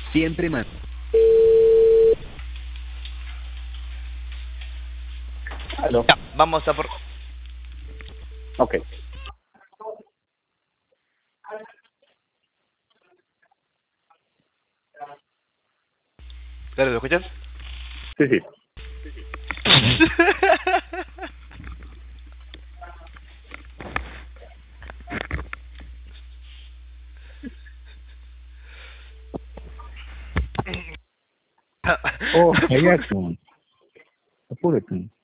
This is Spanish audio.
Siempre más. Aló. Ya, vamos a por... Ok. Dale, ¿lo escuchas? Sí, sí. Oh, hay Jackson. Apúrate.